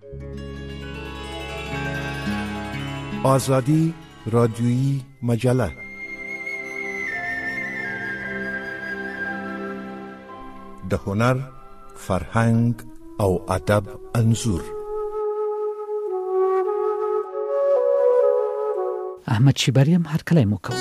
آزادی رادیویی مجله. د هنر، فرهنګ او ادب انځور. احمد شیبریم هر کله مو کوم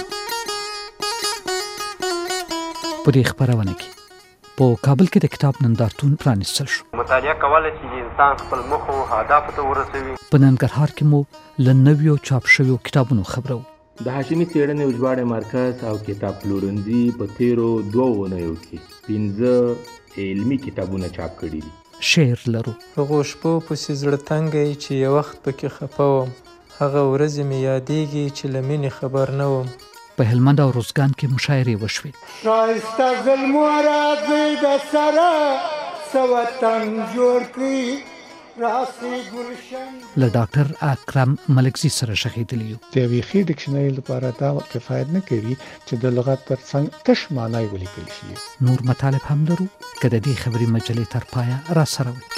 په دې خبرونه کې په کابل کې د کتاب نندارتون پرانیستل شو. مطالعه کول چې انسان خپل مخ او هدف ته ورسوي. په ننګرهار کې مو لنویو چاپ شویو کتابونو خبرو. د هاشمي څېړنې او ژباړې مرکز او کتاب پلورنځي په تیرو 2 اونیو کې 15 علمي کتابونه چاپ کړي دي. شعر لرو. هغو شپو پسې زړه تنګی چې یو وخت پکې خفه وم، هغه ورځې مې یادېږي چې له مینې خبر نه وم. په هلمند او روزګان کې مشاعرې وشوې. ښایسته ظلمو راځئ د سره څه وطن جوړ کړي راسي ګلشن. له ډاکټر اکرم ملکزي سره شهیدلی یو. د ویخي ډکشنری لپاره دا کفایت نه کوي چې د لغت تر څنګ تش معنی ولیکل شي. نور مطالب هم لرو که د دې خبري مجلې تر پایه را سره وي.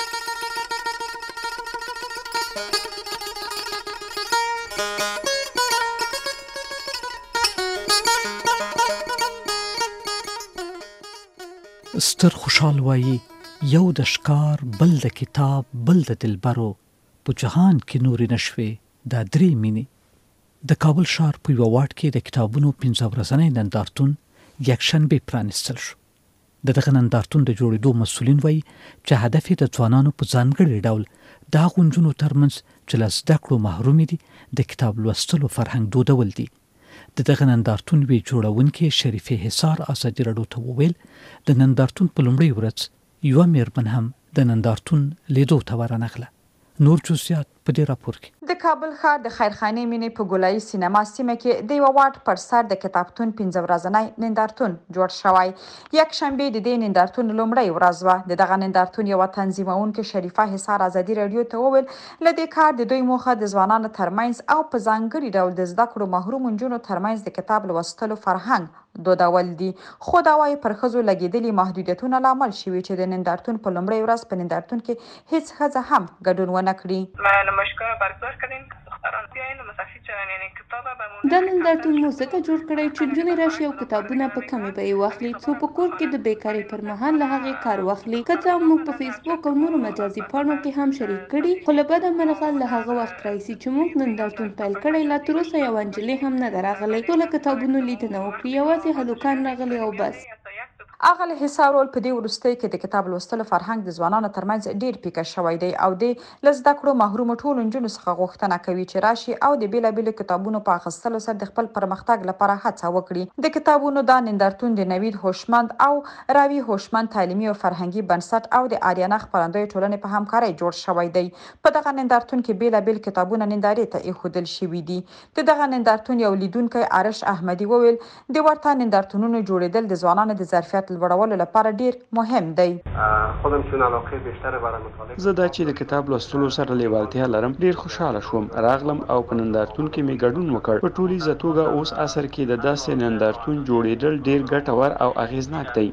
ستر خوشحال وایي یو د ښکار، بل د کتاب، بل د دلبرو، په جهان کې نورې نشوې دا 3 مینې. د کابل ښار په یوه واټ کې د کتابونو 15 ورځنی نندارتون یکشنبې پرانیستل شو. د دغه نندارتون د جوړېدو مسؤلین وایي چې هدف یې د ځوانانو په ځانګړي ډول د هغو نجونو ترمنځ چې له زده کړو محرومې دي د کتاب لوستلو فرهنګ دودول دي. د دغه نندارتون وی جوړونکې شریفې حصار ازادي راډیو ته وویل د نندارتون په لومړۍ ورځ یوه میرمن هم د نندارتون لیدو ته ورنغله. نور جزئیات په دې راپور کې. د کابل ښار د خیرخانې مینې په ګولایي سینما سیمه کې د یوه واټ پر سر د کتابتون 15 ورځنی نندارتون جوړ شوی. یک شنبه د دې نندارتون لومړۍ ورځ وه. د دغه نندارتون یوه تنظیمونکې شریفه حصار ازادي راډیو ته وویل له دې کار د دوی موخه د ځوانانو ترمنځ او په ځانګړي ډول د زده کړو محروم نجونو ترمنځ د کتاب لوستلو فرهنګ دودول دي. خو دا وايي پر ښځو لګېدلي محدودیتونه لامل شوي چې د نندارتون په لومړۍ ورځ په نندارتون کې هیڅ ښځه هم ګډون ونه کړي. دا نندارتون مو ځکه جوړ کړی چې نجونې راشي او کتابونه په کمې بیې واخلي، څو په کور کې د بیکارۍ پر مهال له هغې کار واخلي. که څه هم موږ په فیسبوک او نورو مجازي پاڼو کې هم شریک کړي، خو له بده مرغه له هغه وخت راهیسې چې موږ نندارتون پیل کړی لا تر اوسه یوه نجلۍ هم نه ده راغلی. ټوله کتابونو لیدنه وکړي، یوازې هلوکان راغلي او بس. اغل حصارول په دې وروستۍ کې د کتاب لوستلو فرهنګ د ځوانانو ترمنځ ډیر پیکه شوی دی او د لزده کړو محروم ټولو نجونو څخه غوښتنه کوي چې راشي او د بیلابیلو کتابونو په اخیستلو سره د خپل پرمختګ لپاره هڅه وکړي. د کتابونو دا نندارتون د نوید هوشمند او راوی هوشمند تعلیمي او فرهنګي بنسټ او د آریانا خپرندوی ټولنې په همکارۍ جوړ شوی دی. په دغه نندارتون کې بیلابیل کتابونه نندارې ته ایښودل شوي دي. د دغه نندارتون یو لیدونکی آرش احمدي وویل د ورته نندارتونونو جوړېدل د ځوانانو د ظرفیت لوړولو لپاره ډیر مهم دی. زه دا چې د کتاب لوستلو سره لیوالتیا لرم ډیر خوشاله شوم. راغلم او په نندارتون کې مې ګډون وکړ. په ټولیزه توګه اوس عصر کې د داسې نندارتون جوړېدل ډیر ګټور او اغیزناک دی.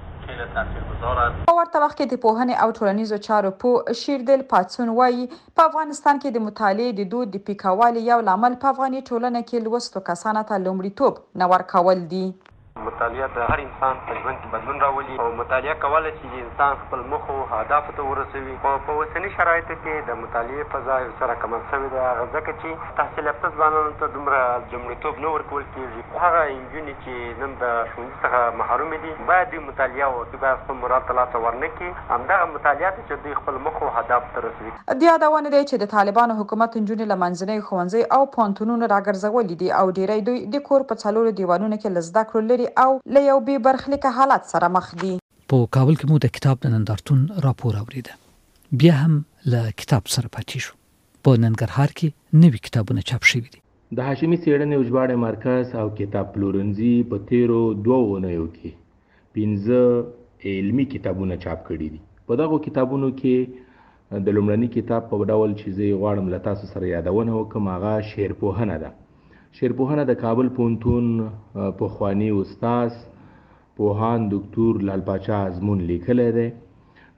په ورته وخت کې د پوهنې او ټولنیزو چارو پوه شیردل پاتسون وایي په افغانستان کې د مطالعې د دود د پیکوالي یو لامل په افغاني ټولنه کې لوستو کسانو ته لومړیتوب نه ورکول دي. مطالعه د هر انسان په ژوند کې بدلون راولي او مطالعه کولای شي چې انسان خپل مخ او هدف ته ورسوي. په اوسني شرایطو کې د مطالعې فضا سره کمه شوې ده، هغه ځکه چې تحصیل یافته ځوانانو ته دومره لومړیتوب نه ورکول کېږي. هغه نجونې چې نن د ښوونځي څخه محرومې دي باید دوی مطالعه وکړي، باید خپل مراد ته لاس ورنه کړي. همدغه مطالعه ده چې دوی خپل مخ او هدف ته رسوي. د یادونه دی چې د طالبانو حکومت نجونې له منځنیو ښوونځیو او پوهنتونونو راګرځولي دي او ډیری دوی د کور په څلورو دیوالونو کې له زده کړو لري او له یو بې برخلیکه حالت سره مخ دي. په کابل کې مو د کتاب د نندارتون راپور اوریده. بیا هم له کتاب سره پاتې شو. په ننګرهار کې نوي کتابونه چاپ شوي دي. د هاشمي څېړنې او ژباړې مرکز او کتاب پلورنځي په تیرو 2 اونیو کې 15 علمي کتابونه چاپ کړي دي. په دغو کتابونو کې د لومړني کتاب په ډول چې زه غواړم له تاسو سره یادونه وکړم هغه شعرپوهنه ده. شعرپوهنه د کابل پوهنتون پخوانی استاد پوهان دکتور لال پاچا ازمون لیکلی دی.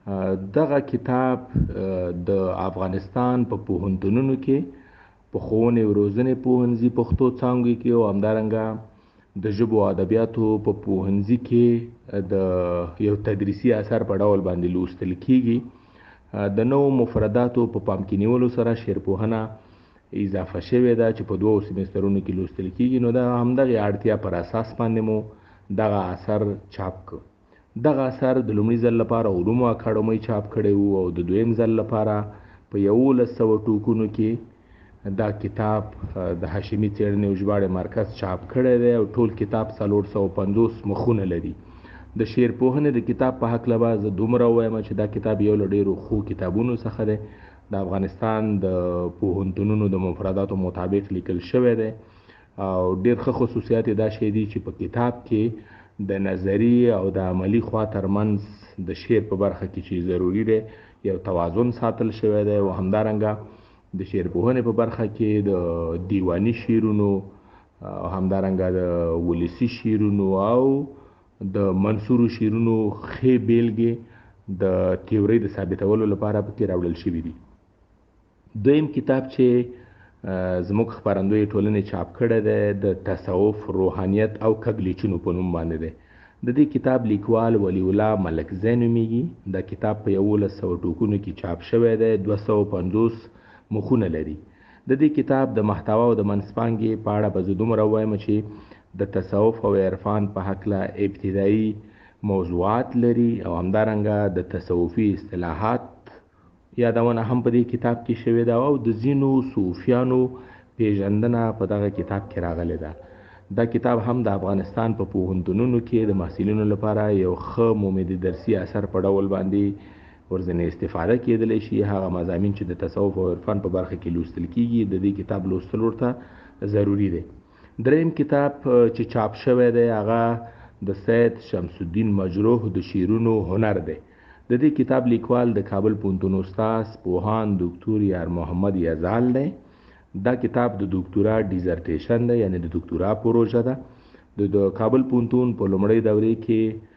دغه کتاب د افغانستان په پوهنتونونو کې په ښوونې او روزنې پوهنځي پښتو څانګو کې او همدارنګه د ژبو او ادبیاتو په پوهنځي کې د یو تدریسي اثر په ډول باندې لوستل کیږي. د نوو مفرداتو په پام کې نیولو سره شعرپوهنه اضافه شوې ده چې په 2 سیمسترونو کې لوستل کیږي. نو د همدغه اړتیا پر اساس باندې مو دغه اثر چاپ کړ. دغه اثر د لومړي ځل لپاره علومو اکاډمۍ چاپ کړی وو او د دویم ځل لپاره په 1100 ټوکونو کې دا کتاب د هاشمي څېړنې او ژباړې مرکز چاپ کړی دی او ټول کتاب 450 مخونه لري. د شعرپوهنې د کتاب په هکله به زه دومره ووایم چې دا کتاب یو له ډېرو ښو کتابونو څخه دی. د افغانستان د پوهنتونونو د مفرداتو مطابق لیکل شوی دی او ډېر ښه خصوصیات یې دا شی دي چې په کتاب کې د نظري او د عملي خوا ترمنځ د شعر په برخه کې چې ضروري دی یو توازن ساتل شوی دی او همدارنګه د شعرپوهنې په برخه کې د دیواني شعرونو او همدارنګه د ولسي شعرونو او د منثورو شعرونو ښې بیلګې د تیورۍ د ثابتولو لپاره پکې راوړل شوي دي. دویم کتاب چې زموږ خپرندوی ټولنې چاپ کړی دی د تصوف، روحانیت او کږلېچونو په نوم باندې دی. د دې کتاب لیکوال ولی الله ملکزی نومیږي. دا کتاب په 1100 ټوکونو کې چاپ شوی دی، 250 مخونه لري. د دې کتاب د محتوا او د منځپانګې په اړه به زه دومره ووایم چې د تصوف او عرفان په هکله ابتدایي موضوعات لري او همدارنګه د تصوفي اصطلاحات یادونه هم په دې کتاب کې شوې ده او د ځینو صوفیانو پیژندنه په دغه کتاب کې راغلې ده. دا کتاب هم د افغانستان په پوهنتونونو کې د محصلینو لپاره یو ښه مومدي درسي اثر په ډول باندې ورځنی استفاده کېدلی شي. هغه مضامین چې د تصوف او عرفان په برخه کې لوستل کیږي د دې کتاب لوستل ورته ضروری دی. دریم کتاب چې چاپ شوی دی هغه د سید شمس الدین مجروح د شعرونو هنر دی. د دې کتاب لیکوال د کابل پوهنتون استاد پوهاند دکتور یار محمد یزال دی. دا کتاب د دکتورا ډیزرټیشن دی، یعنی د دکتورا پروژه ده. د کابل پوهنتون په لومړۍ دورې کې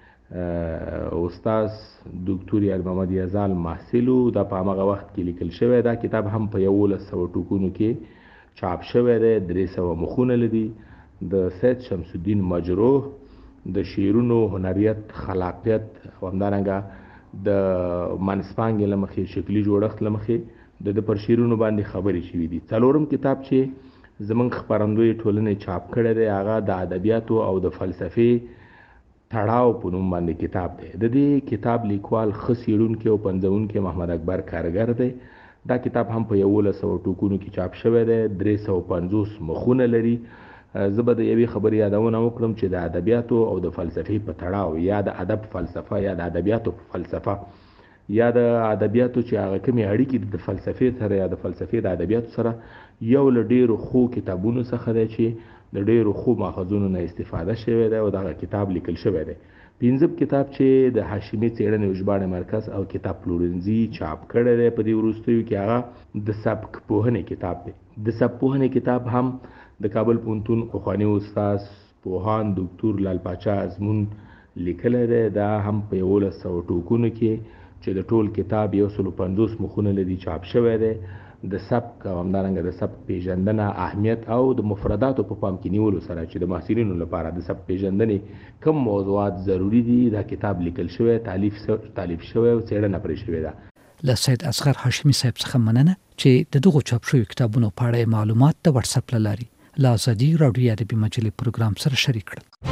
استاد دکتور یار محمد یزال محصل و. دا په هغه وخت کې لیکل شوی. دا کتاب هم په 1100 ټوکونو کې چاپ شوی دی، 300 مخونه لري. د سید شمس الدین مجروح د شعرونو هنریت، خلاقیت او همدارنګه د منځپانګې له مخې، شکلي جوړښت له مخې د پر شعرونو باندې خبرې شوي دي. څلورم کتاب چې زموږ خپرندوی ټولنې چاپ کړی دی هغه د ادبیاتو او د فلسفې تړاو په نوم باندې کتاب دی. د دې کتاب لیکوال ښه څېړونکی او پنځونکی محمد اکبر کارګر دی. دا کتاب هم په 1100 ټوکونو کې چاپ شوی دی، 350 مخونه لري. زه به د یوې خبرې یادونه وکړم چې د ادبیاتو او د فلسفې په تړاو یا د ادب فلسفه یا د ادبیاتو فلسفه یا د ادبیاتو چې هغه کومې اړیکې د فلسفې سره یا د فلسفې د ادبیاتو سره یو له ډېرو ښو کتابونو څخه دی چې د ډېرو ښو ماخذونو نه استفاده شوې ده او دغه کتاب لیکل شوی دی. پنځم کتاب چې د هاشمي څېړنې او ژباړې مرکز او کتاب پلورنځي چاپ کړی دی په دې وروستیو کې هغه د سبک پوهنې کتاب دی. د سبک پوهنې کتاب هم د کابل پوهنتون پخواني استاد پوهاند دکتور لال پاچا ازمون لیکلی دی. دا هم په 1100 ټوکونو کې چې د ټول کتاب 150 مخونه لري چاپ شوی دی. د سبک او همدارنګه د سبک پیژندنه، اهمیت او د مفرداتو په پام کې نیولو سره چې د محصلینو لپاره د سبک پیژندنې کوم موضوعات ضروری دي دا کتاب لیکل شوی، تالیف شوی او څېړنه پرې شوې ده. له سید اصغر هاشمي صاحب څخه مننه چې د دغو چاپ شویو کتابونو په اړه معلومات د واتس اپ له لارې له ازادي راډیو ادبي مجلې پروګرام سره شریک کړل.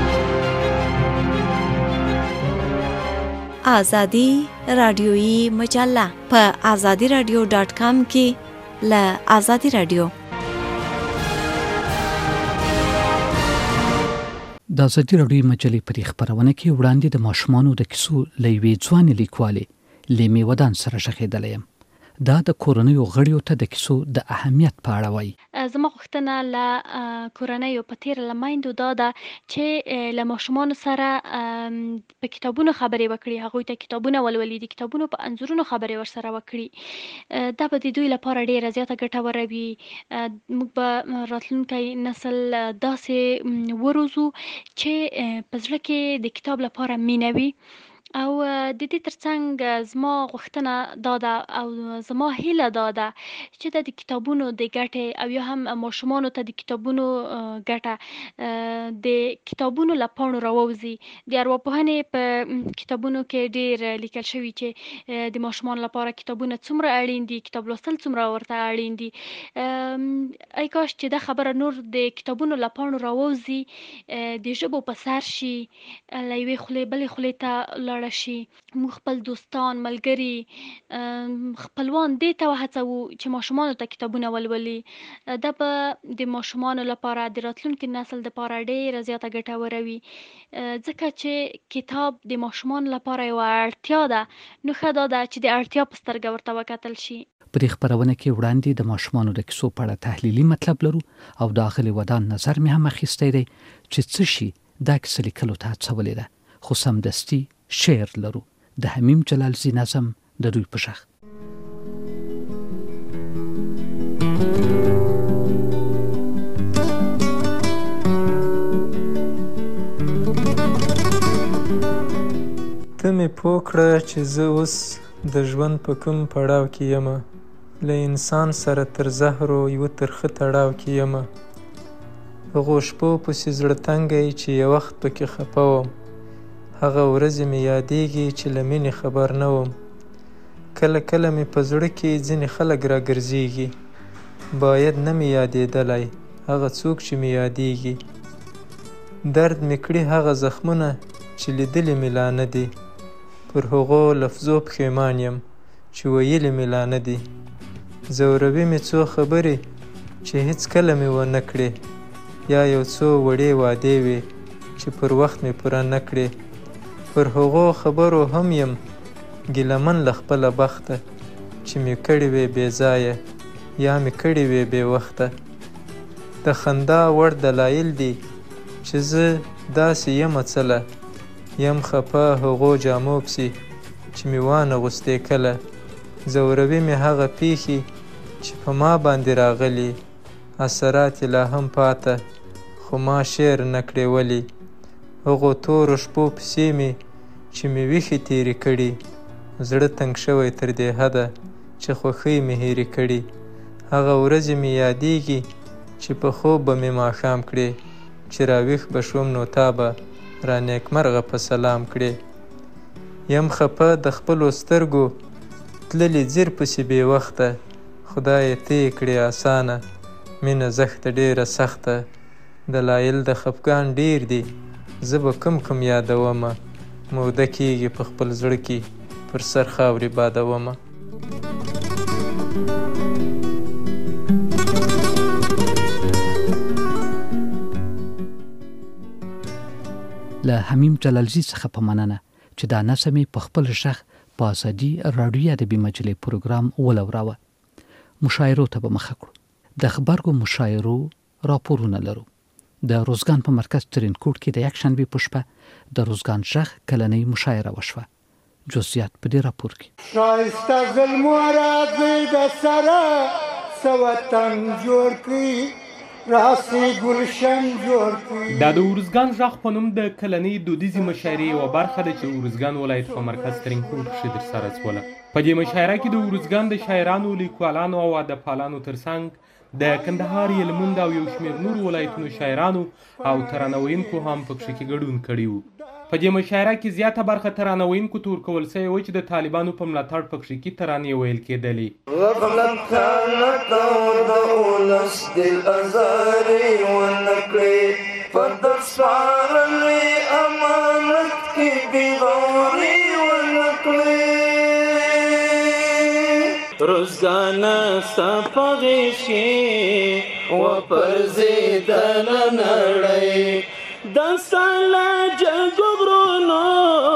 آزادی رادیویی مجله په azadiradio.com کې له آزادی رادیو. د ازادي راډیو مجلې په خبرونه کې وړاندې د ماشومانو د کیسو لوي ځوان لیکوالې لیمي ودان سره شخېدلې يم. دا د کورنیو غړیو ته د کیسو د اهمیت په اړه وایي. زما غوښتنه له کورنیو په تیر لمایندو دا ده چې له ماشومانو سره په کتابونو خبرې وکړي، هغوی ته کتابونه ولولي، د کتابونو په انځورونو خبرې ورسره وکړي. دا به د دوی لپاره ډیره زیاته ګټوره وي. موږ به راتلونکی نسل داسې وروزو چې په زړه کې د کتاب لپاره مینه وي او د دې ترڅنګ زما غوښتنه دا ده او زما هیله دا ده چې د کتابونو د ګټې او یا هم ماشومانو ته د کتابونو ګټه د کتابونو له پاڼو راووځي. د ارواپوهنې په کتابونو کې ډېر لیکل شوي چې د ماشومانو لپاره کتابونه څومره اړین دي، کتاب لوستل څومره ورته اړین دي. ای کاش چې دا خبره نور د کتابونو له پاڼو راووځي، د ژبو په سر شي، له یوې خولې بلې خولې ته لاړه شي. موږ خپل دوستان، ملګري، خپلوان دې ته وهڅوو چې ماشومانو ته کتابونه ولولي. دا به د ماشومانو لپاره د راتلونکي نسل دپاره ډېره زیاته ګټوره وي، ځکه چې کتاب د ماشومانو لپاره یوه اړتیا ده. نو ښه دا ده چې د اړتیا په سترګه ورته وکتل شي. په دې خپرونه کې وړاندې د ماشومانو د کیسو په اړه تحلیلي مطلب لرو او د اغلې ودان نظر مې هم اخیستی دی چې څه شي دا کیسه لیکلو ته هڅولې ده. خو سمدستي شعر لرو د حمیم جلالزي نظم د دوی په شخ. ته مې پوه کړه چې زه اوس د ژوند په کوم پړاو کې یمه، له انسان سره تر زهرو یوه ترخه تړاو کې یمه. هغو شپو پسې زړه تنګی چې یو وخت پکې خفه وم، هغه ورځې مې یادېږي چې له مینې خبر نه وم. کله کله مې په زړه کې ځینې خلک راګرځېږي، باید نه مې یادېدلی هغه څوک چې مې یادېږي. درد مې کړي هغه زخمونه چې لیدلي مې لا نه دي، پر هغو لفظو پښیمان یم چې ویلي مې لا نه دي. ځوروي مې څو خبرې چې هېڅکله مې ونه کړې، یا یو څو وړې وعدې وې چې پر وخت مې پوره نه کړې. پر هغو خبرو هم یم ګیلمن له خپله بخته چې مې کړې وې بې ځایه یا مې کړې وې بې وخته. د خندا وړ دلایل دي چې زه داسې یم څله، یم خفه هغو جامو پسې چې مې وانغوستې کله. ځوروي مې هغه پیښې چې په ما باندې راغلي، اثرات یې لا هم پاته خو ما شعر نه کړې ولې. هغو تورو شپو پسې مې چې مې ویښې تېرې کړي، زړه تنګ شوی تر دې حده چې خوښۍ مې هېرې کړي. هغه ورځې مې یادېږي چې په خوب به مې ماښام کړې، چې راویښ به شوم نو تا به را نیکمرغه په سلام کړې. یم خفه د خپلو سترګو تللې ځیر پسې بې وخته، خدایه ته یې کړې اسانه مینه زښته ډېره سخته. دلایل د خفګان ډېر دي، زه به کم یادومه، موده کېږي په خپل زړه کې پر سر خاورې بادومه. له حمیم جلالزي څخه په مننه چې دا نظم په خپل شخ په ازادي راډیو ادبي مجلې پروګرام ولوراوه. مشاعرو ته به مخه کړو. د خبرګو مشاعرو راپورونه لرو. د روزګان په مرکز ترینکوټ کې د یکشنبې په شپه د روزګان شخ کلنۍ مشاعره وشوه. جزئیات په دې راپور کې. شایسته ظلمو راځي د سره سوطن جوړ کړي، راسي گلشن جوړ کړي. دا د ارزګان ژغ په نوم د کلنۍ دودیزې مشاعرې یوه برخه ده چې ارزګان ولایت په مرکز ترینکوټ کښې ترسره شوله. په دې مشاعره کې د ارزګان د شاعرانو، لیکوالانو او ادبپالانو ترڅنګ د کندهار، هلمند او یو شمېر نورو ولایتونو شاعرانو او ترانه ویونکو هم په کښې کې ګډون کړي وو. په دې مشاعره کې زیاته برخه ترانه ویونکو ته ورکول سوې وه چې د طالبانو په ملاتړ په کښې کې ترانې ویل کېدلې. غفلت خیانت او د اولس دل ازارې ونه کړې، په در سپارلې امانت کې بېغورې ونه کړې. روزګانه ستا په غېږ کې وپرځېدله نړۍ، دا ستا له جګو غرونو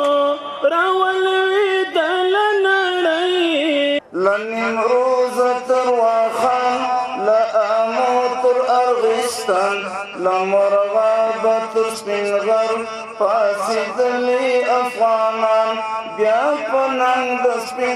راولوېدله نړۍ. له نیمروزه تر واخان، له امو تر ارغستان، له مرغابه تر سپین غر پاڅېدلي افغانان بیا په ننګ د سپین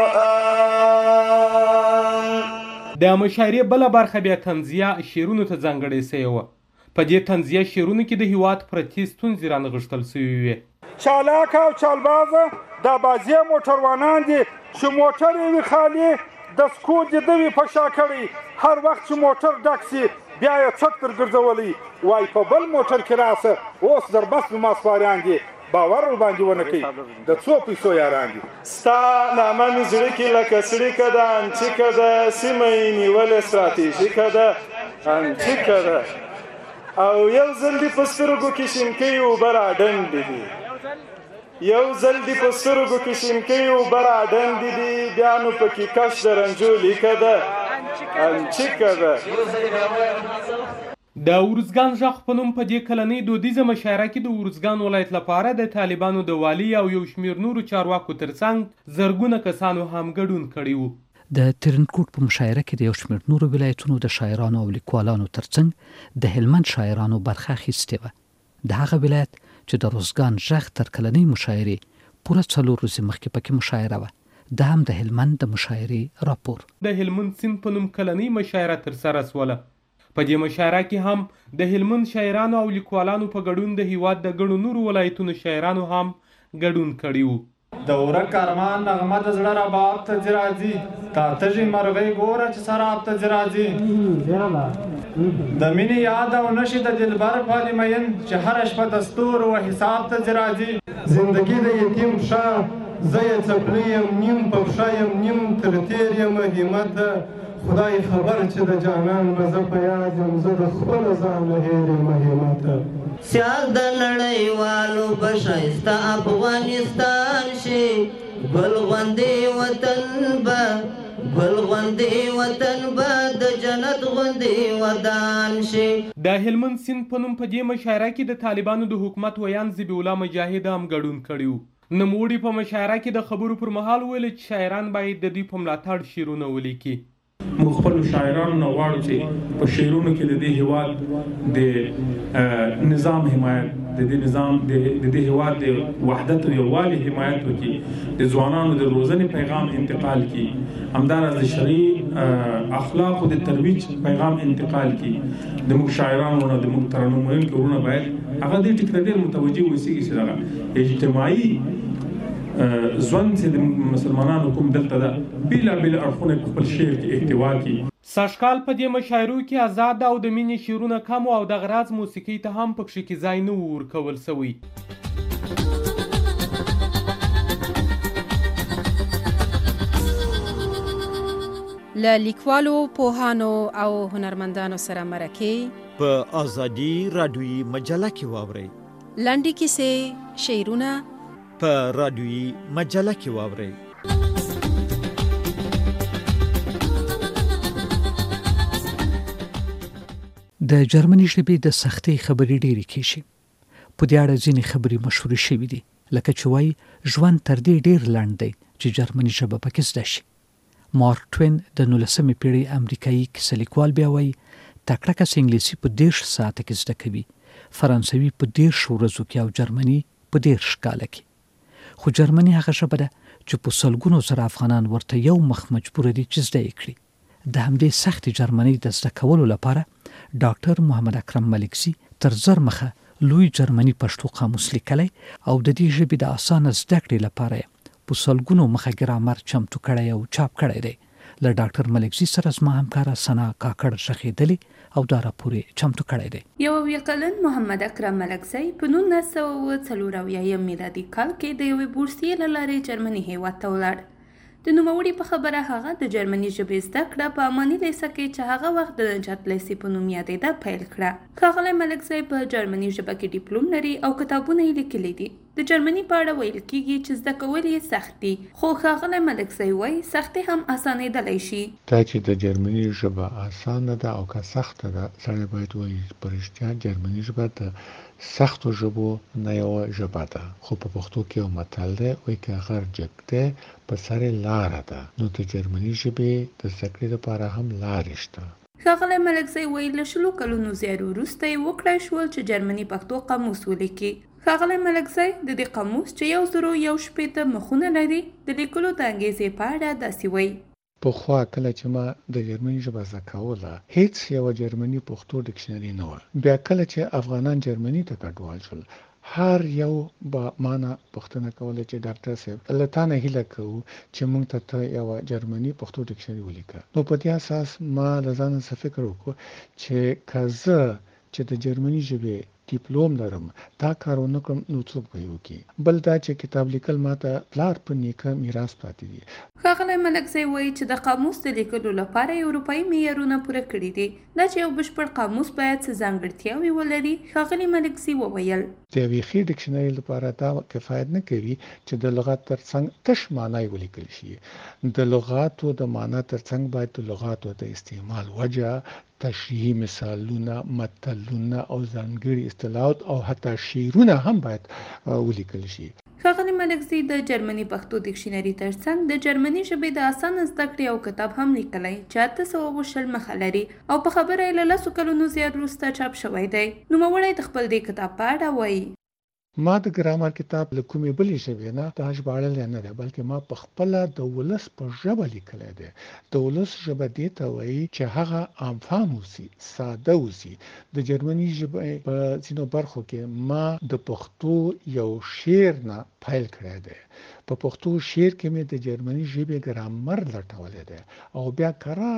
قرآن. د مشاعرې بله برخه بیا طنزیه شعرونو ته ځانګړې سوې وه. په دې طنزیه شعرونو کې د هېواد پرتې ستونزې رانغښتل سوې وې. چالاک او چالبازه دا بازي موټروانان دي چې موټر یې وي خالي د سکول دې دوی په شا کړی هر وخت چې موټر ډک سي بیا یې څټ تر ګرځولی وای په بل موټر کې راسه اوس در بس په ماسپاریان دي باور ورباندې ونه کوي د څو پیسو یاران دي ستا نامه مې زړه کې لکه څړیکه ده انچیکه ده سیمه یې نیولې ستراتیژیکه ده انچیکه ده او یو ځل دې په سترګو کې شینکۍ اوبه راډنډې دي یو ځل دې په سترګو کې شینکۍ اوبه راډنډې دي بیا نو پکې کش د رنجو لیکه ده انچیکه ده د ارزګان ژغ په نوم په دې کلنۍ دودیزه مشاعره کې د ارزګان ولایت لپاره د طالبانو د والي او یو شمېر نورو چارواکو ترڅنګ زرګونه کسانو هم ګډون کړی و. د ترنکوټ په مشاعره کې د یو شمېر نورو ولایتونو د شاعرانو او لیکوالانو ترڅنګ د هلمند شاعرانو برخه اخیستې وه. د هغه ولایت چې د ارزګان ژغ تر کلنۍ مشاعرې پوره 4 ورځې مخکې پکې مشاعره وه. دا هم د هلمند د مشاعرې راپور. د هلمند سیند په نوم کلنۍ مشاعره ترسره سوله. په دې مشاعره کې هم د هلمند شاعرانو او لیکوالانو په ګډون د هیواد د ګڼو نورو ولایتونو شاعرانو هم ګډون کړی و. د ورک ارمان نغمه د زړه رباب ته ځي راځي تا تږي مرغۍ ګوره چې سراب ته ځي راځي د مینې یاد او نشي د دلبر پالي مین چې هره شپه د ستورو و حساب ته ځي راځي زندګي د یتیم پښه زه یې څپلۍ یم نیم په پښه یم نیم تر تېر یم همت خدای خبر چې د جانان مزه په یاد یم زه د خپل ځانه هېر یم همت سیال د نړیوالو په ښایسته افغانستان شي ګل غوندې وطن به ګل غوندې وطن به د جنت غوندې ودان شي. د هلمند سیند په نوم په دې مشاعره کې د طالبانو د حکومت ویان ذبیح الله مجاهد هم ګډون کړی و. نوموړي په مشاعره کې د خبرو پر مهال ویل چې شاعران باید د دوی په ملاتړ شعرونه ولیکي. موږ خپل شاعرانو نه غواړو چې په شعرونو کې د دې هیواد د نظام حمایت د دې نظام د دې هیواد د وحدت او یووالي حمایت وکړي د ځوانانو د روزنې پیغام انتقال کړي همداراز د شرعي اخلاق او د ترویج پیغام انتقال کړي. د موږ شاعرانو نه د موږ ترنم ویونکي ورونه باید هغه دې ټکي ته ډېر متوجه اوسېږي چې دغه اجتماعي ځوان چې د مسلمانانو کوم دلته ده بیلابیل اړخونه په خپل شعر کې احتوا کړي. سږکال په دې مشاعرو کې آزاد او د مینې شعرونه کم او د غراز موسیقۍ ته هم پکښې کې ځای نه و ورکول سوی. له لیکوالو پوهانو او هنرمندانو سره مرکې په ازادي راډیویي مجله کې واورئ. لنډې کیسې شعرونه په راډیویي مجله کې واورئ. د جرمني ژبې د سختۍ خبرې ډېرې کېږي. په دې اړه ځینې خبرې مشهورې شوې دي لکه چې وایي ژوند تر دې ډېر لنډ دی چې جرمني ژبه پکې زده شي. مارک ټوین د 19مې پیړۍ امریکایي کیسه لیکوال بیا وایي تکړه کس انګلیسي په 10 ساعته کې زده کوي، فرانسوي په 10 ورځو کې او جرمني په 10 کاله کې. خو جرمني هغه ژبه ده چې په سلګونو زره افغانان ورته یو مخ مجبور دي چې زده یې کړي. د همدې سختې جرمني د زده کولو لپاره ډاکټر محمد اکرم ملکزي تر زر مخه لوی جرمني پښتو قاموس لیکلی او د دې ژبې د اسانه زده کړې لپاره په سلګونو مخه ګرامر چمتو کړی او چاپ کړی دی. له ډاکټر ملکزي سره زما همکاره سنا کاکړ ژغېدلې او دا راپور چمتو کړی دی. یو کلن محمد اکرم ملکزی په 1944 میلادي کال کې د یوې بورسیې له لارې جرمني هیواد ته ولاړ. د نوموړي په خبره هغه د جرمني ژبې زده کړه په اماني لیسه کې چې هغه وخت د نجات لیسې په نوم یادېده پیل کړه. ښاغلی ملکزی په جرمني ژبه کې ډیپلوم لري او کتابونه یې لیکلي دي. د جرمني په اړه ویل کېږي چې زده کول یې سخت دي، خو ښاغلی ملکزی وایي سختي هم اسانېدلی شي. دا چې د جرمني ژبه اسانه ده او که سخته ده سړی باید وایي په رښتیا جرمني ژبه د سختو ژبو نه یوه ژبه ده. خو په پښتو کې یو متل دی وایي که غر جګ دی په سر لاره ده، نو د جرمني ژبې د زده کړې لپاره هم لارې شته. ښاغلی ملکزی وایي له 10 کلونو زیار وروسته یې وکړای شول چې جرمني پښتو قاموس ولیکي. ښاغلی ملکزی د دې قاموس چې 1061 مخونه لري د لیکلو د انګیزې په اړه داسې وایي. پخوا کله چې ما د جرمني ژبه زده کوله هیڅ یوه جرمني پښتو ډکشنري نه وه. بیا کله چې افغانان جرمني ته کډوال شول هر یو به معنا پښتنه کوله چې ډاکټر صاحب الله تعالی هیله کوو چې موږ ته یو جرمني پښتو ډکشنري ولیکه. نو په دې اساس ما لزان څه فکر وکړ چې کزه چې د جرمني ژبې ډیپلوم لرم دا کارونه کوم نو څوک به وکي. بل دا چې کتاب لیکل ماته پلار په نیکه میراث پاتې دي. ښاغلی ملکزی وایي چې د قاموس د لیکلو لپاره اروپایي معیارونه پوره کړي دي. دا چې یو بشپړ قاموس باید څه ځانګړتیاوې ولري. ښاغلي ملکزي وویل د یوې ښې ډکشنري لپاره دا کفایت نه کوي چې د لغت ترڅنګ تش معنی ولیکل شي. د لغاتو د معنی ترڅنګ باید د لغاتو د استعمال وجه، تشریحي مثالونه، متلونه او ځانګړي اصطلاحات او حتی شعرونه هم باید ولیکل شي. ښاغلي ملکزي د جرمني پښتو ډکشنري ترڅنګ د جرمني ژبې د اسانه زده کړې او کتاب هم لیکلی چې 820 مخه لري او په خبره یې له 10 کلونو زیات وروسته چاپ شوی دی. نوموړی د خپل دې کتاب په اړه وایي ما د ګرامر کتاب له کومې بلې ژبې نه دا ژباړلی نه دی، بلکې ما په خپله د ولس په ژبه لیکلی دی. د ولس ژبه دې ته وایي چې هغه عام فهم اوسي، ساده اوسي. د جرمني ژبې په ځینو برخو کې ما د پښتو یو شعر نه پیل کړی دی. په پښتو شعر کې مې د جرمني ژبې ګرامر لټولی دی او بیا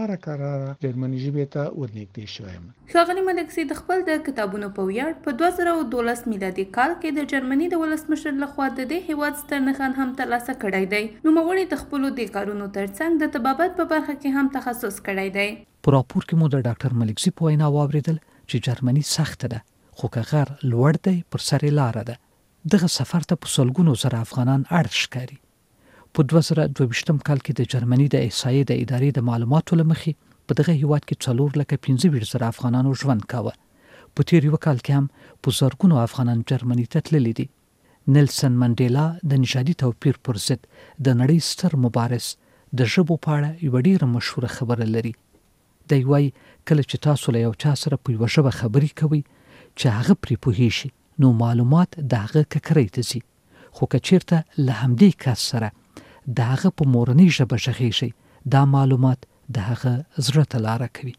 کراره جرمني ژبې ته ورنږدې شویم. ښاغلي ملکزي د خپل د کتابونو په ویاړ په 2012 میلادي کال کې د جرمني د ولسمشر لخوا د دې هیواد ستر نښان هم ترلاسه کړی دی. نوموړي د خپلو دې کارونو ترڅنګ د طبابت په برخه کې هم تخصص کړی دی. په راپور کې مو د ډاکټر ملکزي په وینا واوریدل چې جرمني سخته ده خو که غر لوړ دی پر سر لاره ده. دغه سفر ته په سلګونو زره افغانان اړ ښکاري. په 2022 کال کې د جرمني د احصایې د ادارې د معلوماتو له مخې په دغه هیواد کې 4,25,000 افغانانو ژوند کاوه. په تیر یو کال کې هم په زرګونو افغانان جرمني ته تللي دي. نیلسن منډیلا د نژادي توپیر پر ضد د نړۍ ستر مبارز د ژبو په اړه یوه ډېره مشهوره خبره لري. دی وایي کله چې تاسو له یو چا سره په یوه ژبه خبرې کوئ چې هغه پرې پوهیږي نو معلومات د هغه ککرۍ ته ځي. خو که چیرته له همدې کس سره د هغه په مورنۍ ژبه غږیږئ دا معلومات د هغه زړه ته لاره کوي.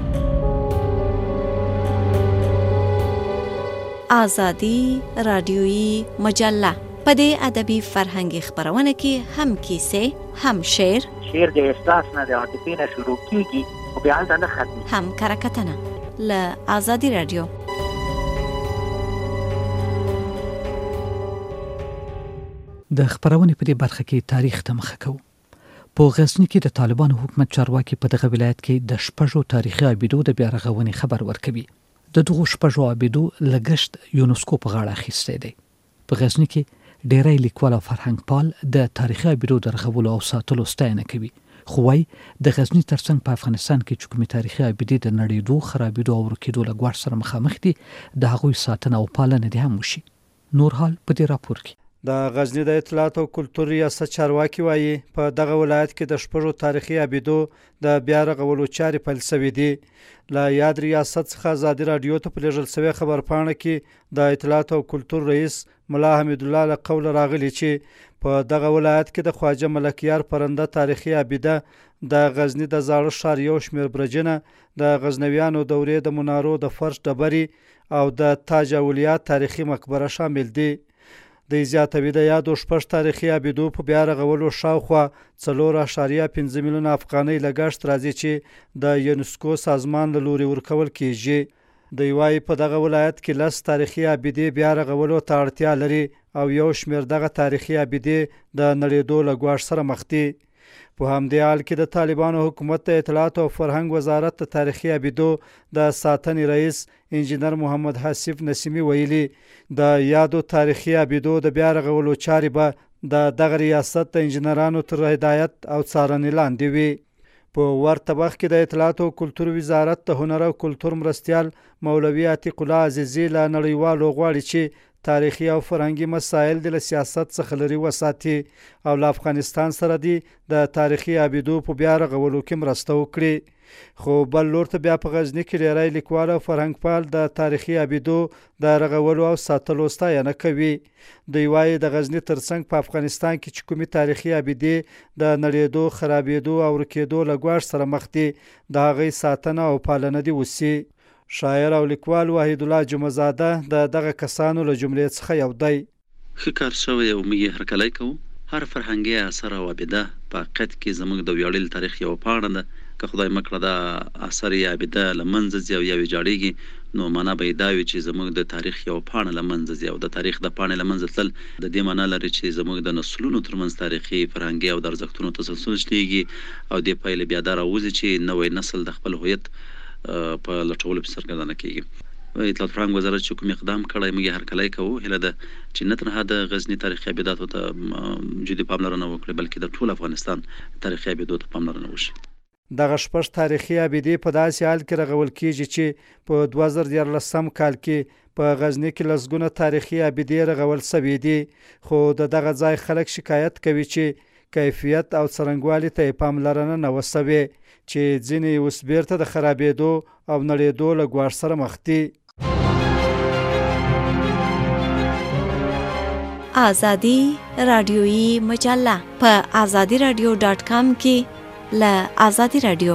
آزادي رادیویي مجله په دې ادبي فرهنګي خبرونه کې هم کیسې، هم شعر د احساس نه د عاطفې نه شروع کیږي او بیا هلته نه ختمي، هم کرکټنه له آزادي رادیو. د خبرونې په دې برخه کې تاریخ ته مخه کوو. په غزني کې د طالبانو حکومت چارواکي په دغه ولایت کې د شپږو تاریخي ابیدو د بیا رغونې خبر ورکوي. د دغو شپږو ابیدو لګښت یونسکو په غاړه اخیستی دی. په غزني کې ډیری لیکوال او فرهنګ پال د تاریخي ابیدو د رغولو او ساتلو ستاینه کوي. خو وايي د غزني ترڅنګ په افغانستان کې چې کومې تاریخي ابیدې د نړېدو، خرابېدو او ورکېدو له ګواښ سره مخامخ دي د هغوی ساتنه او پالنه دې هم وشي. نور حال په دې راپور کې د غزني د اطلاعات او کلتور ریاست چارواکي وایي په دغه ولایت کې د شپږو تاریخي ابیدو د بیا رغولو چارې پیل شوې دي. له یاد ریاست څخه ازادي رادیو ته په لیږل شوې خبرپاڼه کې د اطلاعات او کلتور رئیس ملا حمید الله له قوله راغلي چې په دغه ولایت کې د خواجه ملکیار پرنده تاریخي ابیده، د غزني د زاړه ښار یو شمېر برجونه، د غزنویانو دورې د منارو د فرش ډبرې او د تاج اولیا تاریخي مقبره شامل دي. د زیاتوي د یادو شپږ تاریخي ابیدو په بیا رغولو شاوخوا 4.5 میلیونه افغانۍ لګښت راځي چې د یونسکو سازمان له لوري ورکول کیږي. د وایي په دغه ولایت کې 10 تاریخي ابیدې بیا رغولو ته اړتیا لري او یو شمېر دغه تاریخي ابیدې د نړېدو له ګواښ سره مخ دي. په همدې حال کې د طالبانو حکومت د اطلاعات او فرهنګ وزارت د تاریخي ابیدو د ساتنې رئیس انجینر محمد حسیب نسیمی ویلي د یادو تاریخي ابیدو د بیا رغولو چارې به د دغه ریاست د انجینرانو تر هدایت او څارنې لاندې وي. په ورته وخت کې د اطلاعات او کلتور وزارت د هنر او کلتور مرستیال مولوي عتیق الله عزیزي له نړیوالو غواړي چې تاریخي او فرهنګي مسایل د سیاست څخه لري وساتي او له افغانستان سره د تاریخي ابیدو په بیا رغولو کې مرسته وکړي. خو بل لور ته بیا په غزني کې ډیری لیکوال او فرهنګ پال د تاریخي ابیدو د رغولو او ساتلو ستاینه کوي. دوی وایي د غزني ترڅنګ په افغانستان کې چې کومې تاریخي ابیدې د نړېدو، خرابېدو او ورکېدو له ګواښ سره مخ دي د هغې ساتنه او پالنه دې وسي. شاعر او لیکوال وحید الله جمعزاده د دغه کسانو له جملې څخه یو دی. ښه کار شوی او موږ هرکلی کوو. هر فرهنګي اثر او عابده په حقیقت کې زموږ د ویاړلي تاریخ یوه پاڼه ده. که خدای مکړه دا اثر یا عابده له منځه ځي او یا ویجاړېږي نو معنا به یې دا وي چې زموږ د تاریخ یوه پاڼه له منځه ځي او د تاریخ د پاڼې له منځه تلل د دې معنا لري چې زموږ د نسلونو ترمنځ تاریخي فرهنګي او د ارزښتونو تسلسل شلېږي او دې پایلې بیا دا راوځي چې نوی نسل د خپل هویت په لټولو پسې سرګردانه کېږي. اطلاعات فرهنګ وزارت چې کوم اقدام کړی موږ هرکلی کوو. هیله ده چې نه تنها د غزني تاریخي ابداتو ته جدي پاملرنه وکړي بلکې د ټول افغانستان تاریخي ابداتو ته پاملرنه وشي. دغه شپږ تاریخي ابدې په داسې حال کې رغول کیږي چې په 2014 کال کې په غزني کې لسګونه تاریخي ابدې رغول شوې دي، خو دغه ځای خلک شکایت کوي چې کیفیت او څرنګوالي ته پاملرنه نه وشوي چې ځینې اوس بیرته د خرابېدو او نړېدو له ګواښ سره مخ دي. آزادی رادیویی مجله په azadiradio.com کې له آزادی رادیو.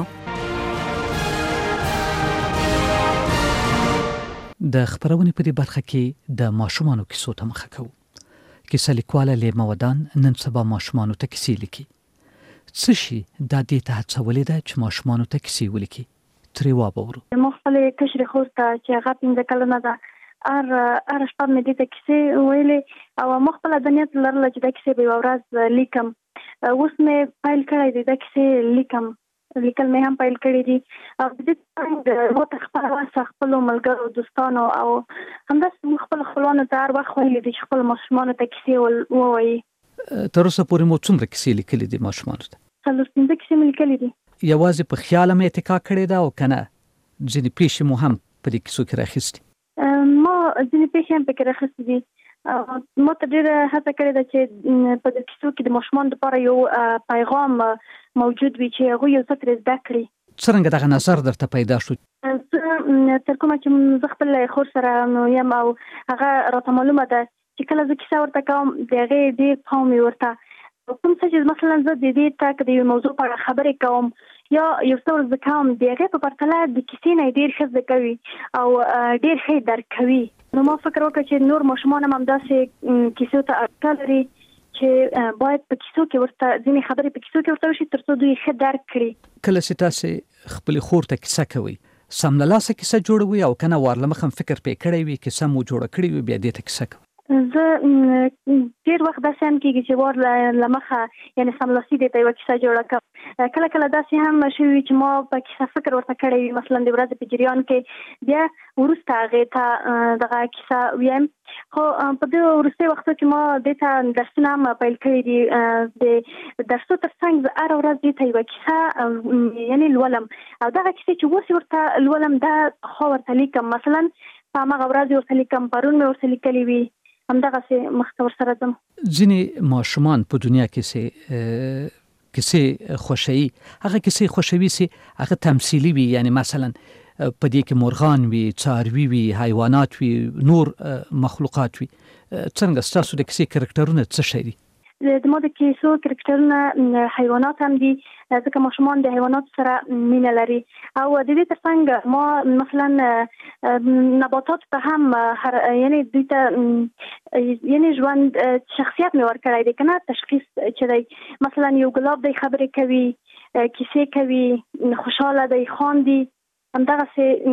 د خبرونې په دې برخه کې د ماشومانو کیسو ته مخه کوو. کیسه لیکواله لیما ودان نن سبا ماشومانو ته کیسې لیکي. څه شي دا دې ته هڅولې ده چې ماشومانو ته کیسې ولیکي؟ ترې واورو. ما خپلې کشرې خور ته چې هغه 15 کلنه ده هر شپه مې دې ته کیسې ویلې او ما خپله د نیت لرله چې دا کیسې به یوه ورځ لیکم. اوس مې پیل کړی دی دا کیسې لیکم، لیکل مې هم پیل کړي دي او د دې څنګه ما ته خپله خپلو ملګرو دوستانو او همداسې موږ خپلو خپلوانو ته هر وخت ویلي دي چې خپلو ماشومانو ته کیسې ووایي. تر اوسه پورې مو څومره کیسې لیکلي دي ماشومانو ته؟ 15 کیسې مې لیکلي دي. یوازې په خیال مې اتکا کړې ده او که نه ځینې پیښې مو هم په دې کیسو کې راخیستي؟ ما ځینې پیښې هم پکې راخیستي دي. ما ته ډېره هڅه کړې ده چې په دې کیسو کې د ماشومانو لپاره یو پیغام موجود وي چې هغوی یو څه ترې زده کړي. څرنګه دغه نظر درته پیدا شو؟ تر کومه چې زه خپل خور سره یم او هغه راته معلومه ده چې کله زه کیسه ورته کوم د هغې ډېر پام وي ورته. کوم څه چې مثلا زه د دې ته که د یوې موضوع په اړه خبرې کوم یا یو څه ور زده کوم د هغې په پرتله د کیسې نه یې ډېر ښه زده کوي او ډېر ښه یې درک کوي. نو ما فکر وکړ چې نور ماشومان هم همداسې کیسو ته اړتیا لري چې باید په کیسو کې ورته ځینې خبرې په کیسو کې ورته وشي تر څو دوی ښه درک کړي. کله چې تاسې خپلې خور ته کیسه کوئ سم له لاسه کیسه جوړوئ او که نه وار له مخه فکر پرې کړی وي کیسه مو جوړه کړې وي بیا دې ته کیسه کوئ؟ زه ډېر وخت داسې هم کېږي چې وار له مخه یعنې سملاسي دې ته یوه کیسه جوړه کړم. کله کله داسې هم شوي وي چې ما په کیسه فکر ورته کړی وي مثلا د ورځې په جریان کې بیا وروسته هغې ته دغه کیسه ویم. خو په دې وروستي وختو کې ما دې ته درسونه هم پیل کړي دي. د درسو تر څنګ زه هره ورځ دې ته یوه کیسه یعنې لولم او دغه کیسې چې اوس یې ورته لولم دا پخوا ورته لیکم. مثلا په هماغه ورځ یې ورته لیکم، پرون مې ورته لیکلي وي، همدغسې مخته ورسره ځم. ځینې ماشومان په دنیا کې کیسې خوښوي. هغه کیسې خوښوي چې هغه تمثیلي وي، یعنی مثلا په دې کې مرغان وي، څاروي وي، حیوانات وي، نور مخلوقات وي. څنګه ستاسو د کیسې کرکټرونه څه شی دي؟ د ما د کیسو کرکټرونه حیوانات هم دي ځکه ماشومان د حیواناتو سره مینه لري او د دې تر څنګ ما مثلا نباتاتو ته هم یعنې دوی ته یعنې ژوند شخصیت مې ورکړی دی که نه تشخیص چې دی. مثلا یو ګلاب دی خبرې کوي، کیسې کوي، خوشحاله دی، خاندي، همدغسې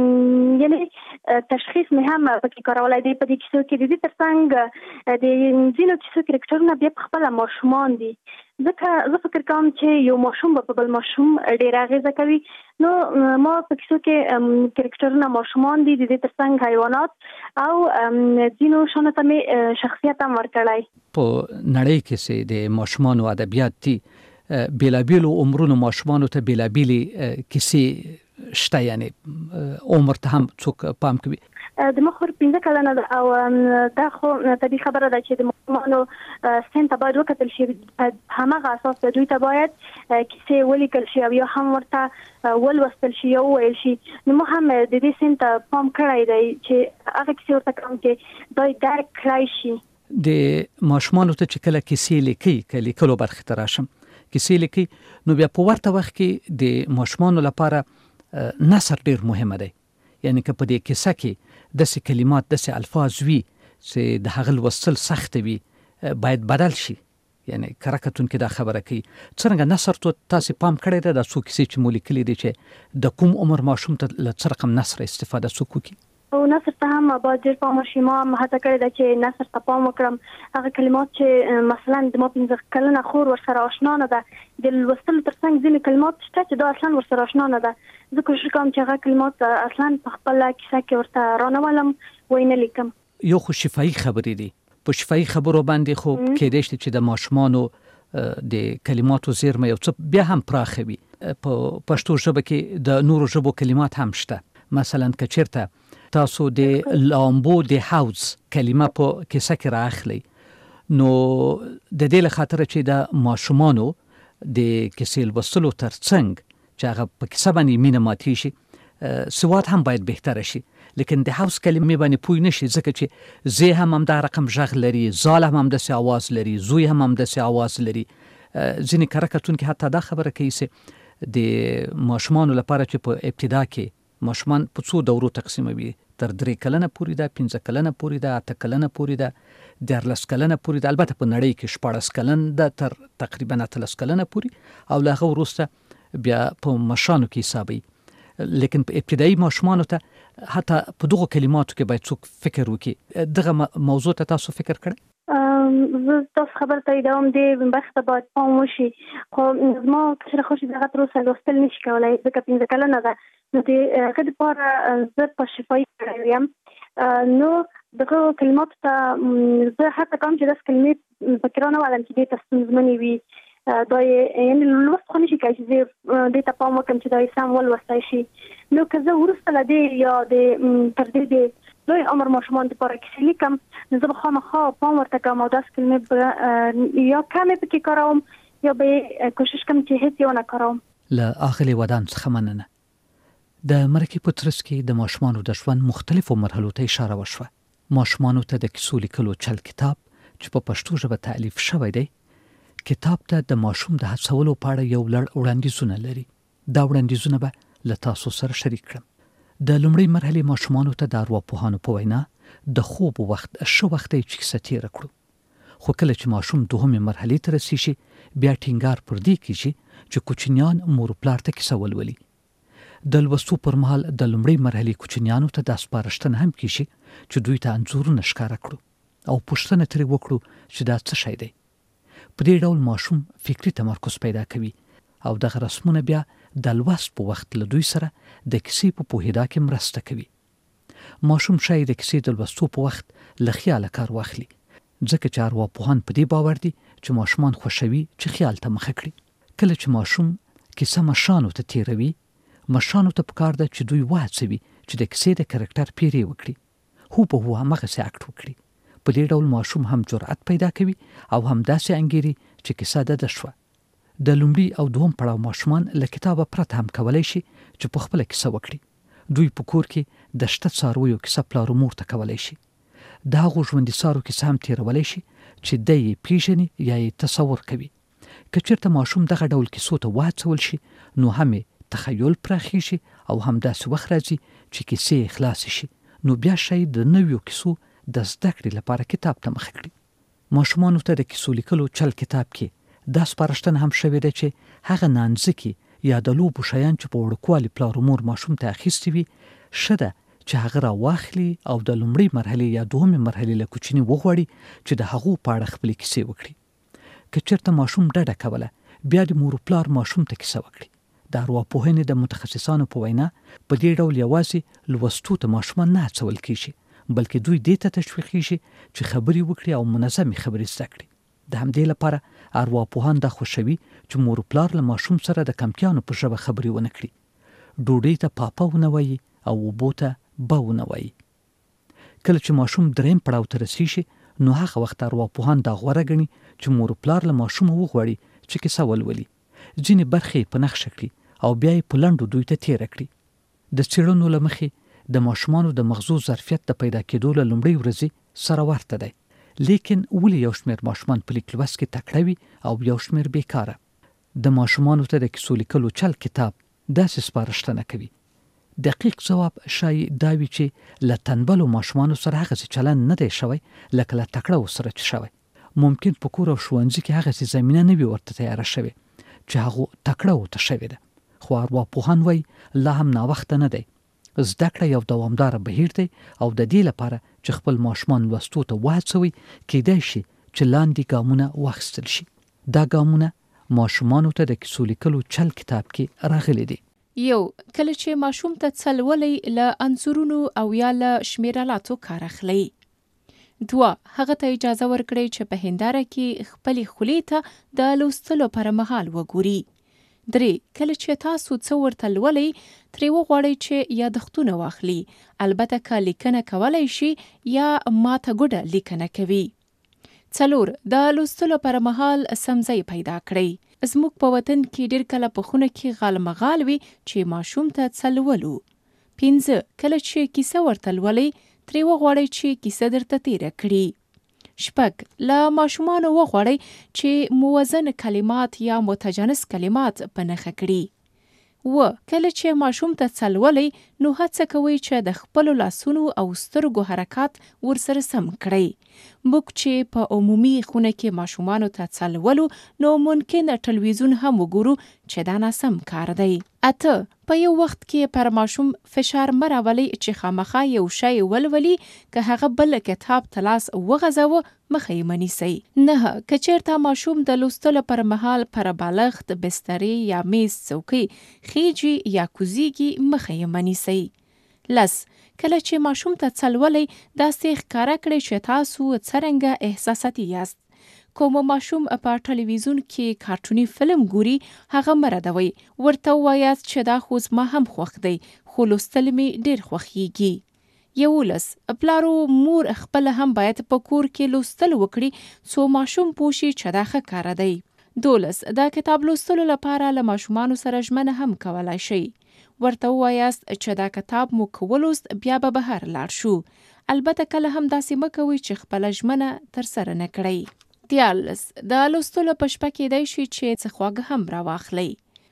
یعنې تشخیص مې هم پکې کارولی دی په دې کیسو کې. د دې تر څنګ د ځینو کیسو کرکټرونه بیا پخپله ماشومان دي ځکه زه فکر کوم چې یو ماشوم به په بل ماشوم ډېره اغېزه کوي. نو ما په کیسو کې کرکټرونه ماشومان دي، د دې تر څنګ حیوانات او ځینو شانو ته مې شخصیت هم ورکړی. په نړۍ کې چې د ماشومانو ادبیات دي بېلابېلو عمرونو ماشومانو ته بېلابېلې کیسې شته، یعنې عمر ته هم څوک پام کوي. د ما خور 15 کلنه ده او دا خو طبیعي خبره ده چې د ماشومانو سن ته باید وکتل شي. هماغه اساس د دوی ته باید کیسې ولیکل شي او یا هم ورته ولوستل شي یا وویل شي. نو ما هم د دې سن ته پام کړی دی چې هغه کیسې ورته کوم چې دوی درک کړی شي. د ماشومانو ته چې کله کیسې لیکي، که لیکلو برخې ته راشم، کیسې لیکي نو بیا په ورته وخت کې د ماشومانو لپاره نثر ډېر مهمه دی. یعنی که په دې کیسه کې داسې کلمات داسې الفاظ وي چې د هغه لوستل سخت وي باید بدل شي. یعنی کرکتون کې دا خبره کوي څنګه نثر ته تاسو پام کړی دی د څو کیسې چې مو لیکلي دي چې د کوم عمر ماشوم ته له څه رقم نثر استفاده څوک کوي او نثر ته هم باید ډېر پام وشي. ما هڅه کړې ده چې نثر ته پام وکړم. هغه کلمات چې مثلا د ما 15 کلنه خور ورسره آشنا نه ده د لوستلو ترڅنګ ځینې کلمات شته چې دا اصلا ورسره آشنا نه ده. زه کوشش کوم چې هغه کلمات اصلا په خپل کیسه کې ورته رانولم وینه لیکم. یو خو شفاهي خبرې دي. په شفاهي خبرو باندې خو کېدای شي چې د ماشومانو د کلماتو زیرمه یو څه بیا هم پراخه وي. په پښتو ژبه کې د نورو ژبو کلمات هم شته. مثلا که چیرته تاسو د لامبو د حوض کلمه په کیسه کې راخلی نو د دې له خاطر چې د ماشومانو د کیسې لوستلو ترڅنګ چې هغه په کیسه باندې مینه ماتي شي سواد هم باید بهتره شي. لیکن د حوض کلمې باندې پوه نشي ځکه چې زه هم دا رقم ژغ لري، زال هم داسې आवाज لري، زوی هم داسې आवाज لري. ځینې کرکتون کې حتی دا خبره کوي چې د ماشومانو لپاره چې په ابتدا کې ماشومان په څو دورو تقسیموي، تر 3 کلنه پورې ده، 15 کلنه پورې ده، 8 کلنه پورې ده، 14 کلنه پورې ده. البته په نړۍ کې 14 کلن ده تر تقریبا 13 کلنه پورې او له هغه وروسته بیا په مشانو کې حسابي. لیکن په ابتدایي ماشومانو ته حتی په دغه کلماتو کې باید څوک فکر وکړي. دغه موضوع ته تاسو فکر کړئ؟ زه تاسو خبر ته ایدوم دې برخه ته باید پام وشي. خو زما کشره خوشي دغه تر اوسه لوستل نشي کولای ځکه 15 کلنه ده. نو د هغه لپاره زه په شفاهي کړی یم. نو دغه کلماتو ته زه حتی کوم چې داسې کلمې فکر نه ولم چې دې ته ستونزمنې وي. دا یعنی لوست خو نشي کولی چې دې ته پام وکړم چې دا یې سم ولوستی شي. نو که زه وروسته له دې یا تر دې د لوی عمر ماشومان دپاره کیسې لیکم نو زه به خامخا پام ورته کوم او داسې کلمې به یا کمې پکې کاروم یا به کوشش کوم چې هېڅ یې ونه کاروم. له اغلې ودان څخه مننه. د مرکې په ترڅ کې د ماشومانو د ژوند مختلفو مرحلو ته اشاره وشوه. ماشومانو ته د کیسو لیکلو چل کتاب چې په پښتو ژبه تألیف شوی دی کتاب ته د ماشوم د هڅولو په اړه یو لړ وړاندیزونه لري. دا وړاندیزونه به له تاسو سره شریک کړم. د لومړۍ مرحلې ماشومانو ته د ارواپوهانو په وینا د خوب وخت ښه وخت دی چې کیسه تېره کړو. خو کله چې ماشوم دوهمې مرحلې ته رسیږي بیا ټینګار پر دې کیږي چې کوچنیان مور پلار ته کیسه ولولي. د لوستو پر مهال د لومړۍ مرحلې کوچنیانو ته د سپارښتنه هم کیږي چې دوی ته انځورونه ښکاره کړو او پوښتنه ترې وکړو چې دا څه شی دی. په دې ډول ماشوم فکری تمرکز پیدا کوي او دغه رسمونه بیا د لوست په وخت له دوی سره د کیسې په پوهېدا کې مرسته کوي. ماشوم شاید د کیسې د لوستو په وخت له خیاله کار واخلي ځکه چې ارواپوهان په دې باور دي چې ماشومان خوښوي چې خیال ته مخه کړي. کله چې ماشوم کیسه مشانو ته تیروي مشانو ته پکار ده چې دوی وهڅوي چې د کیسې د کرکټر پیری وکړي، هو په هو همغسې اکټ وکړي. په دې ډول ماشوم هم جرأت پیدا کوي او هم داسې انګیري چې کیسه ده شوه. د لومړي او دوهم پړاو ماشومان له کتابه پرته هم کولی شي چې په خپله کیسه وکړي. دوی په کور کې د شته څارویو کیسه پلار و مور ته کولی شي. د هغو ژوندي څارو کیسه هم تیرولی شي چې دی یې پیژني یا یې تصور کوي. که چېرته ماشوم دغه ډول کیسو ته وهڅول شي نو هم تخیل پراخیږي او هم داسې وخت راځي چې کیسې یې خلاصې شي. نو بیا شاید د نویو کیسو د زده کړې لپاره کتاب ته مخه کړي. ماشومانو ته د کیسو لیکلو چل کتاب کې دا سپارښتنه هم شوې ده چې هغه نانځکې یا د لوبو شیان چې په وړوکوالي پلار و مور ماشوم ته اخیستي وي ښه ده چې هغه راواخلي او د لومړۍ مرحلې یا دوهمې مرحلې له کوچني وغواړي چې د هغو په اړه خپلې کیسې وکړي. که چېرته ماشوم ډډه کوله بیا د مور و پلار ماشوم ته کیسه وکړي. د ارواپوهنې د متخصصانو په وینا په دې ډول یوازې لوستو ته ماشومان نه هڅول کیږي بلکې دوی دې ته تشویقیږي چې خبرې وکړي او منظمې خبرې زده کړي. د همدې لپاره ارواپوهان دا خوښوي چې مور و پلار له ماشوم سره د کمکیانو په ژبه خبرې ونه کړي. ډوډۍ ته پاپا ونه وایي او اوبو ته به ونه وایي. کله چې ماشوم دریم پړاو ته رسیږي نو هغه وخت ارواپوهان دا غوره ګڼي چې مور و پلار له ماشومه وغواړي چې کیسه ولولي، ځینې برخې په نښه کړي او بیا یې په لنډو دوی ته تیره کړي. د څېړنو له مخې د ماشومانو د مغزو ظرفیت د پیدا کېدو له لومړۍ ورځې سره ورته دی. لیکن ولې یو شمېر ماشومان په لیک لوست کې تکړه وي او یو شمېر بیکاره؟ د ماشومانو ته د کیسو لیکلو چل کتاب داسې سپارښتنه کوي. دقیق جواب شای دا وي چې له تنبلو ماشومانو سره هغه چلند نه دی شوی لکه له تکړه سره چې شوی. ممکن په کور او ښوونځي کې هغه زمينه نه وي ورته تیار شوی چې هغه تکړه وته شوی ده. خو ارواپوهان وایي لا هم نا وخت نه دی. زده کړه یو دوامدار بهیر دی او د دې لپاره چې خپل ماشومان لوستو ته وهڅوي کېدای شي چې لاندې ګامونه واخیستل شي. دا ګامونه ماشومانو ته د کیسو لیکلو چل کتاب کې راغلي دي. یو، کله چې ماشوم ته څلولې له انځورونو او یا له شمیرالاتو کار اخلي. 2، هغه ته اجازه ورکړئ چې په هنداره کې خپلې خولې ته د لوستلو پر مهال وګوري. 3، کله چې تاسو څه ورته لولئ ترې وغواړئ چې یادښتونه واخلي، البته که لیکنه کولی شي یا ماته ګوډه لیکنه کوي. 4، د لوستلو پر مهال سمځای پیدا کړئ. زموږ په وطن کې ډېر کله په خونه کې غالمغال وي چې ماشوم ته څه لولو. 5، کله چې کیسه ورته لولئ ترې وغواړئ چې کیسه درته تیره کړي. 6، له ماشومانو وغواړئ چې موزن کلمات یا متجانس کلمات په نښه کړي. 7، کله چې ماشوم ته څه لولئ نو هڅه کوئ چې د خپلو لاسونو او سترګو حرکات ورسره سم کړئ. موږ چې په عمومي خونه کې ماشومانو ته څه لولو نو ممکن ټلویزیون هم وګورو چې دا ناسم کار دی. 8، په یو وخت کې پر ماشوم فشار مه راولئ چې خامخا یو شی ولولي، که هغه بل کتاب ته لاس وغځوه مخه یې منیسئ. 9، که چېرته ماشوم د لوستلو پر مهال پر بالښت، بسترې یا میز څوکۍ خیجي یا کوزیږي مخه یې منیسئ. 10، کله چې ماشوم ته څه لولئ داسې ښکاره کړئ چې تاسو څرنګه احساساتي یاست. کوم ماشوم په ټلویزیون کې کارټوني فلم ګوري هغه مه ردوئ، ورته ووایاست چې دا خو زما هم خوښ دی خو لوستل مې ډېر خوښیږي. 11، پلار او مور خپل هم باید په کور کې لوستل وکړي څو ماشوم پوه شي چې دا ښه کار دی. 12، د کتاب لوستلو لپاره له ماشومانو سره ژمنه هم کولی شئ. ورته ووایاست چې دا کتاب مو ولوست بیا به بهر لاړ شو. البته کله هم داسې مه کوئ چې خپله ژمنه ترسره نه کړئ. 13، د لوستلو په شپه کېدای شي چې څه خواږه هم راواخلئ.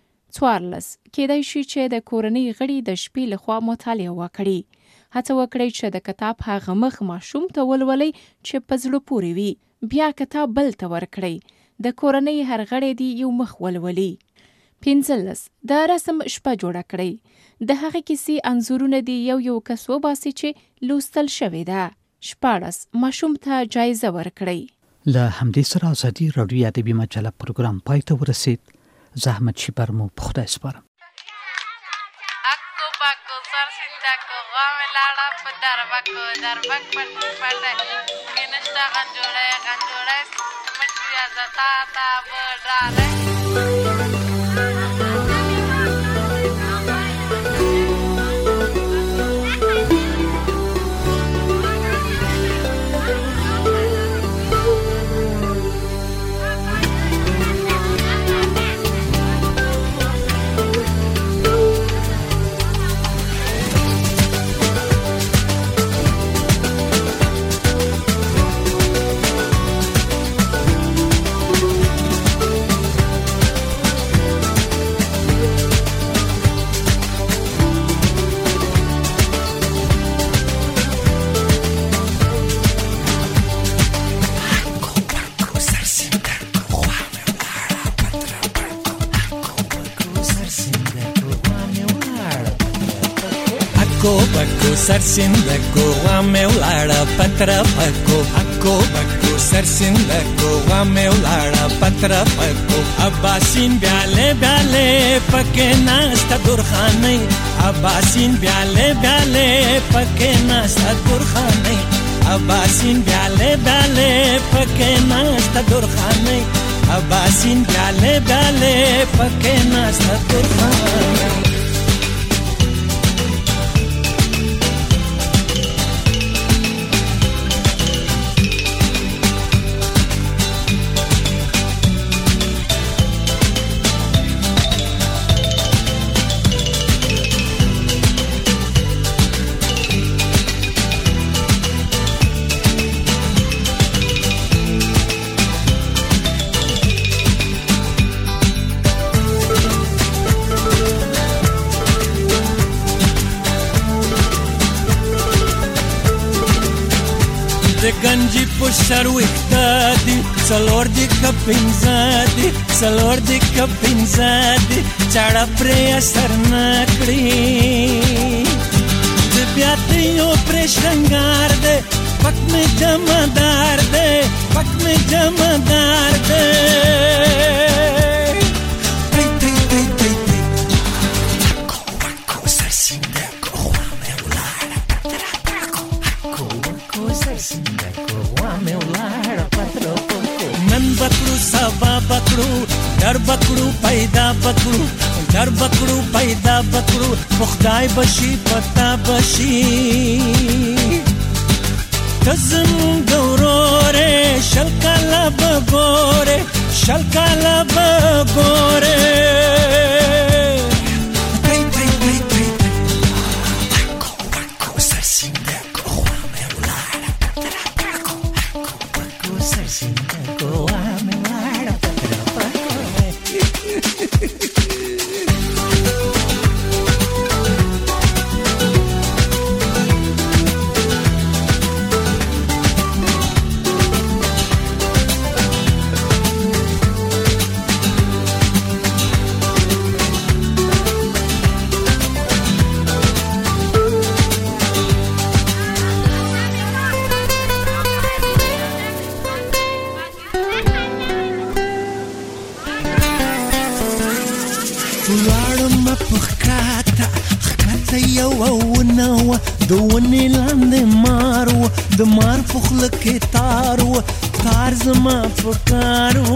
14، کېدای شي چې د کورنۍ غړي د شپې لخوا مطالعه وکړي. هڅه وکړئ چې د کتاب هغه مخ ماشوم ته ولولئ چې په زړه پورې وي. بیا کتاب بل ته ورکړئ. د کورنۍ هر غړی دې یو مخ ولولي. 15، د رسم شپه جوړه کړئ. د هغې کیسې انځورونه دې یو کس وباسي چې لوستل شوې ده. 16، ماشوم ته جایزه ورکړئ. له همدې سره ازادي راډیو ادبي مجله پروګرام پای ته ورسید. زحمت شي بر مو په خدای سپارم. اکو باکو سر سیندکو غام لاړه په دربکو دربک پټ پټ کینشتا غنجوړه مچیا زتا تا بډاله. بکو سرسندکو غامه ولاړه پتر پکو اکو بکو سرسندکو غامه ولاړه پتر پکو اباسین بیاله بیاله پکې ناستا درخانه اباسین بیاله بیاله پکې ناستا درخانه اباسین بیاله بیاله پکې ناستا درخانه اباسین بیاله بیاله پکې ناستا درخانه. د گنجی په سر وخته دي څلور دي که پنځه دي څلور دي که پنځه دي چاړه پرې اثر نه کړي د بیا تیو پرې شرنګار دی پک مې جمعدار دی پک مې جمعدار دی نن بکړو سبا بکړو در بکړو پیدا بکړو در بکړو پیدا بکړو خدای بشي پتا بشي تزم ګورورې شل کاله بګورې شل کاله بګورې د ونې لاندې مار و د مار په خوله کې تار و تار زما په کار و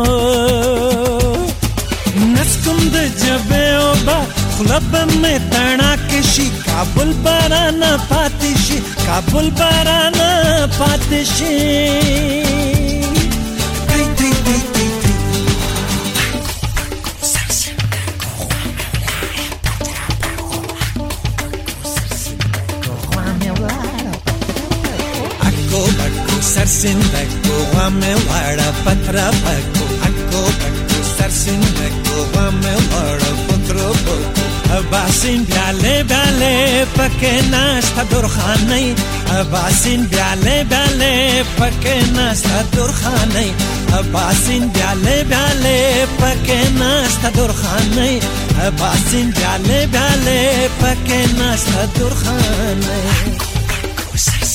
نسکم د جبې اوبه خوله به مې تڼاکې شي کابل به رانه پاتې شي کابل به رانه پاتې شي سرسندکو غوامه وړه پتره پکو اکو پکو سرسندکو غوامه وړه پتره پکو اباسین بیاله بیاله پکې ناشته درخانۍ اباسین بیاله بیاله پکې ناشته درخانۍ اباسین بیاله بیاله پکې ناشته درخانۍ اباسین بیاله بیاله پکې ناشته درخانۍ